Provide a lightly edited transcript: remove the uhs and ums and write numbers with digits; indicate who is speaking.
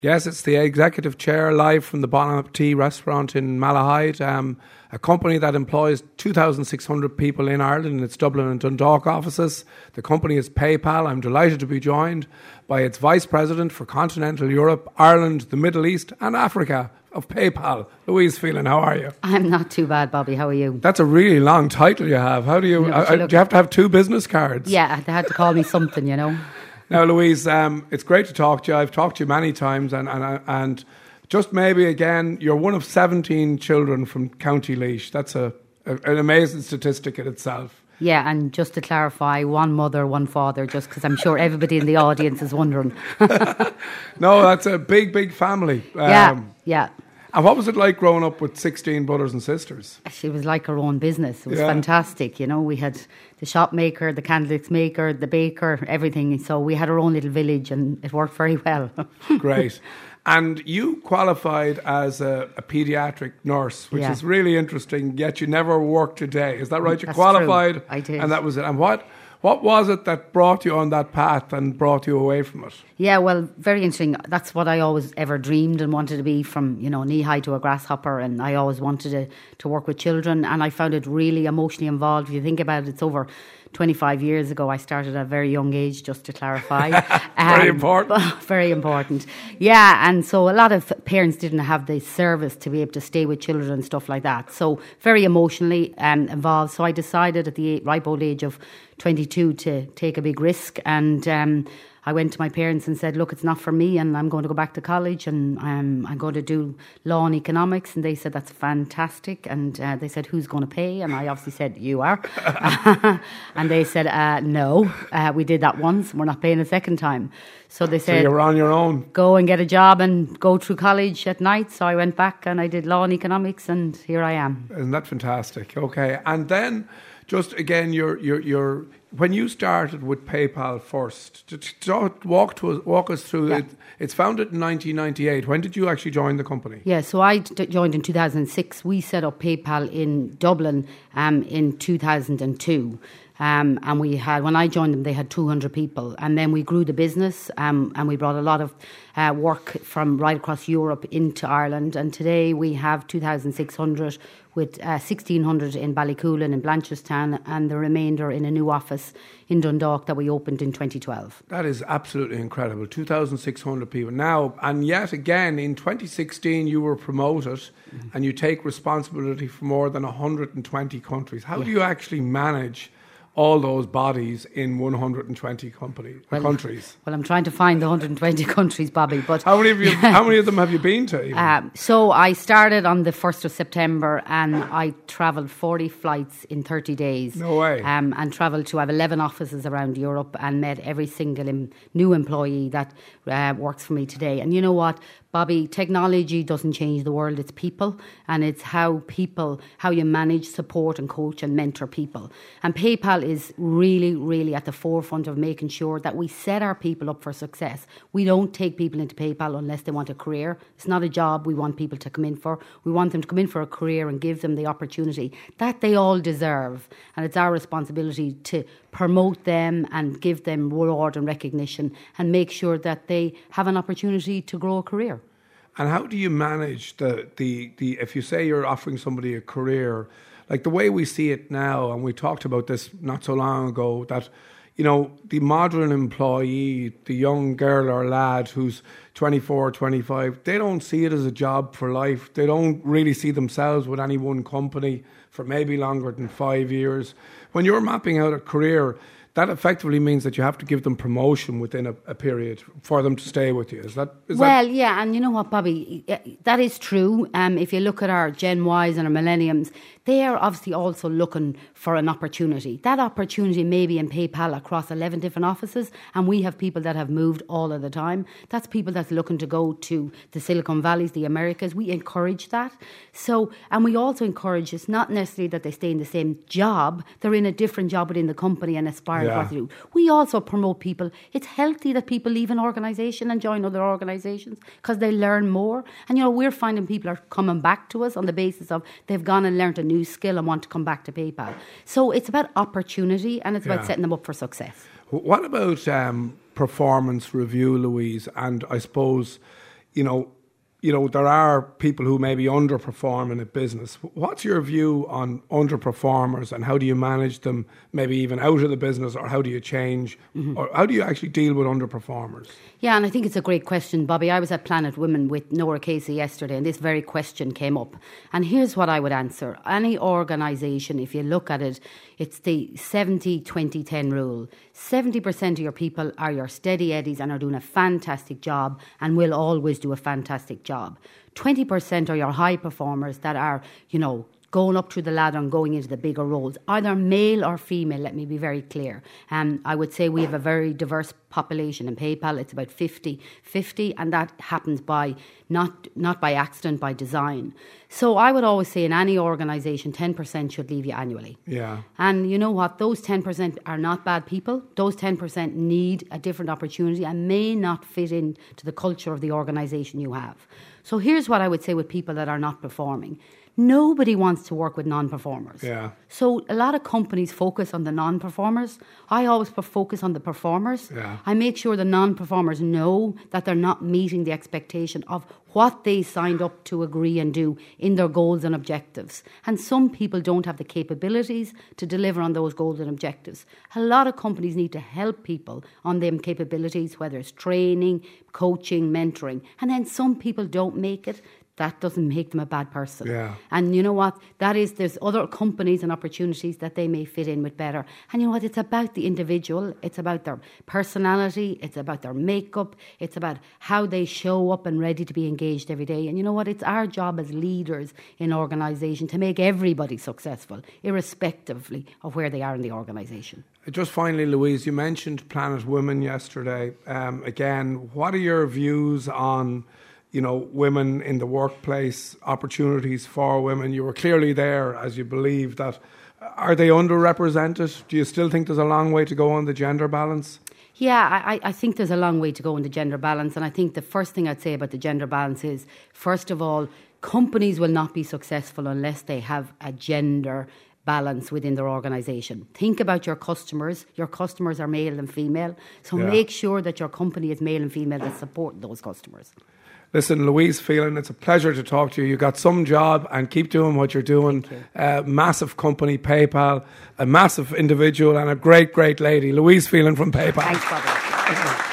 Speaker 1: Yes, it's the executive chair live from the Bon Appetit restaurant in Malahide, a company that employs 2,600 people in Ireland in its Dublin and Dundalk offices. The company is PayPal. I'm delighted to be joined by its Vice President for Continental Europe, Ireland, the Middle East and Africa of PayPal. Louise Phelan, how are you?
Speaker 2: I'm not too bad, Bobby. How are you?
Speaker 1: That's a really long title you have. How do you... do you have to have two business cards?
Speaker 2: Yeah, they had to call me something, you know.
Speaker 1: Now, Louise, it's great to talk to you. I've talked to you many times, and just maybe again, you're one of 17 children from County Laois. That's an amazing statistic in itself.
Speaker 2: Yeah, and just to clarify, one mother, one father, just because I'm sure everybody in the audience is wondering.
Speaker 1: No, that's a big, big family.
Speaker 2: Yeah.
Speaker 1: And what was it like growing up with 16 brothers and sisters?
Speaker 2: She was like her own business. It was fantastic. You know, we had the shop maker, the candlesticks maker, the baker, everything. So we had our own little village and it worked very well.
Speaker 1: Great. And you qualified as a paediatric nurse, which is really interesting, yet you never worked a day. Is that right? You qualified.
Speaker 2: True. I did.
Speaker 1: And that was it. And what was it that brought you on that path and brought you away from it?
Speaker 2: Yeah, well, very interesting. That's what I always ever dreamed and wanted to be, from, you know, knee high to a grasshopper. And I always wanted to work with children. And I found it really emotionally involved. If you think about it, it's over 25 years ago. I started at a very young age, just to clarify.
Speaker 1: Very important.
Speaker 2: Very important. Yeah, and so a lot of parents didn't have the service to be able to stay with children and stuff like that. So very emotionally involved. So I decided at the ripe old age of 22 to take a big risk, and I went to my parents and said, look, it's not for me and I'm going to go back to college and I'm going to do law and economics. And they said, that's fantastic. And they said, who's going to pay? And I obviously said, you are. And they said, no, we did that once. We're not paying a second time. So they said,
Speaker 1: so you were on your own.
Speaker 2: Go and get a job and go through college at night. So I went back and I did law and economics and here I am.
Speaker 1: Isn't that fantastic? Okay. And then just again, your when you started with PayPal first, walk us through it. It's founded in 1998. When did you actually join the company?
Speaker 2: Yeah, so I joined in 2006. We set up PayPal in Dublin in 2002. And we had, when I joined them, they had 200 people. And then we grew the business and we brought a lot of work from right across Europe into Ireland. And today we have 2,600 with 1,600 in Ballycoolan and Blanchardstown and the remainder in a new office in Dundalk that we opened in 2012.
Speaker 1: That is absolutely incredible. 2,600 people. Now, and yet again, in 2016 you were promoted and you take responsibility for more than 120 countries. How do you actually manage all those bodies in 120 countries?
Speaker 2: Well, I'm trying to find the 120 countries, Bobby. But
Speaker 1: how many of them have you been to?
Speaker 2: So I started on the 1st of September and I travelled 40 flights in 30 days.
Speaker 1: No way.
Speaker 2: And travelled to, I have 11 offices around Europe and met every single new employee that works for me today. And you know what, Bobby, technology doesn't change the world, it's people, and it's how you manage, support and coach and mentor people. And PayPal is really, really at the forefront of making sure that we set our people up for success. We don't take people into PayPal unless they want a career. It's not a job we want people to come in for. We want them to come in for a career and give them the opportunity that they all deserve. And it's our responsibility to promote them and give them reward and recognition and make sure that they have an opportunity to grow a career.
Speaker 1: And how do you manage the if you say you're offering somebody a career, like the way we see it now, and we talked about this not so long ago, that, you know, the modern employee, the young girl or lad who's 24, 25, they don't see it as a job for life. They don't really see themselves with any one company for maybe longer than 5 years. When you're mapping out a career, that effectively means that you have to give them promotion within a period for them to stay with you. Is that?
Speaker 2: Yeah, and you know what, Bobby, that is true. If you look at our Gen Ys and our Millenniums, they are obviously also looking for an opportunity. That opportunity may be in PayPal across 11 different offices, and we have people that have moved all of the time. That's people that's looking to go to the Silicon Valleys, the Americas. We encourage that. So, and we also encourage, it's not necessarily that they stay in the same job, they're in a different job within the company and aspire to what they do. We also promote people. It's healthy that people leave an organisation and join other organisations because they learn more. And, you know, we're finding people are coming back to us on the basis of they've gone and learnt a new skill and want to come back to PayPal. So it's about opportunity and it's about setting them up for success.
Speaker 1: What about performance review, Louise? And I suppose, there are people who maybe underperform in a business. What's your view on underperformers, and how do you manage them, maybe even out of the business, or how do you change, or how do you actually deal with underperformers?
Speaker 2: Yeah, and I think it's a great question, Bobby. I was at Planet Women with Nora Casey yesterday, and this very question came up. And here's what I would answer. Any organisation, if you look at it, it's the 70-20-10 rule. 70% of your people are your steady eddies and are doing a fantastic job and will always do a fantastic job. 20% are your high performers that are, going up through the ladder and going into the bigger roles, either male or female, let me be very clear. I would say we have a very diverse population in PayPal. It's about 50-50, and that happens by not by accident, by design. So I would always say in any organisation, 10% should leave you annually.
Speaker 1: Yeah.
Speaker 2: And you know what? Those 10% are not bad people. Those 10% need a different opportunity and may not fit into the culture of the organisation you have. So here's what I would say with people that are not performing. Nobody wants to work with non-performers.
Speaker 1: Yeah.
Speaker 2: So a lot of companies focus on the non-performers. I always focus on the performers.
Speaker 1: Yeah.
Speaker 2: I make sure the non-performers know that they're not meeting the expectation of what they signed up to agree and do in their goals and objectives. And some people don't have the capabilities to deliver on those goals and objectives. A lot of companies need to help people on them capabilities, whether it's training, coaching, mentoring. And then some people don't make it. That doesn't make them a bad person.
Speaker 1: Yeah.
Speaker 2: And you know what? There's other companies and opportunities that they may fit in with better. And you know what? It's about the individual. It's about their personality. It's about their makeup. It's about how they show up and ready to be engaged every day. And you know what? It's our job as leaders in organisation to make everybody successful, irrespectively of where they are in the organisation.
Speaker 1: Just finally, Louise, you mentioned Planet Women yesterday. Again, what are your views on women in the workplace, opportunities for women? You were clearly there as you believe that. Are they underrepresented? Do you still think there's a long way to go on the gender balance?
Speaker 2: Yeah, I think there's a long way to go on the gender balance. And I think the first thing I'd say about the gender balance is, first of all, companies will not be successful unless they have a gender balance within their organisation. Think about your customers. Your customers are male and female. So make sure that your company is male and female that support those customers.
Speaker 1: Listen, Louise Phelan, it's a pleasure to talk to you. You got some job and keep doing what you're doing. Massive company, PayPal, a massive individual and a great, great lady. Louise Phelan from PayPal.
Speaker 2: Thanks, Bobby.